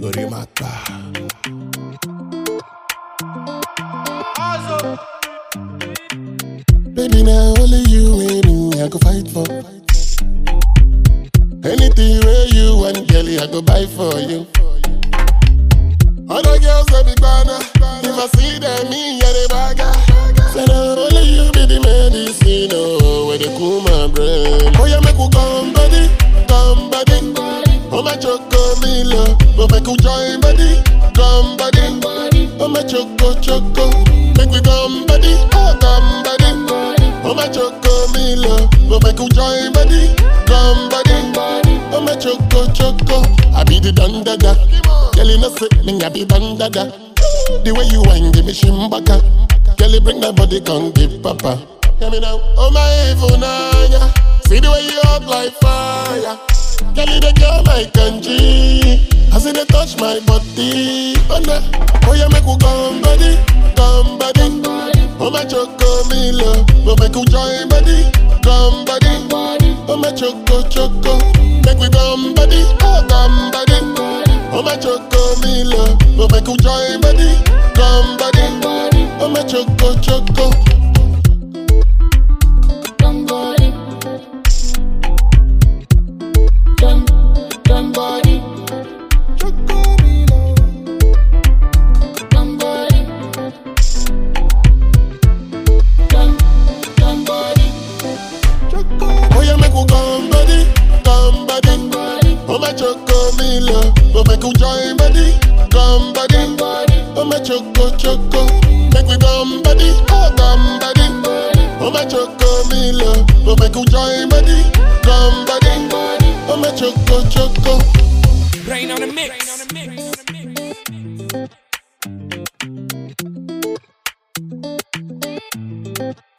Gorimata. Baby, now only you and me I go fight for. Anything where you want, girl, I go buy for you. Other girls they be banana. If I see them, me yeah they bagger. Say now only you be the medicine, oh, where they cool my brain. Oh yeah, make you come body, come body. Oh my choco milo, but make you join body, come body. Oh my choco choco, make we come body, oh come body. Oh my choco milo, but make you join body, come body. Oh my choco choco, I be the dandada. Girl, you know say me I be bandada. The way you whine, give me shimbaka. Girl, you bring that body, come give papa. Hear me now. Oh my Ifunanya, see the way you hot like fire. Girl, you the girl my country. I see they touch my body. Oh nah, oh yeah, make you come body, come body. Oh my choco milo, but make you join body, come body. Oh my choco choco, make we come body, oh come body. Oh my choco milo, but make you join body, come body. Oh my choco choco, come body, come body, choco milo, come body, come body, choco. Oh yeah, make you come body, come body. Oh my choco milo, but make you join body, come body. Oh my choco choco, make we come body, oh come body. Oh my choco milo, but make you join body, come body. Oh my choco choco. Rain on the mix.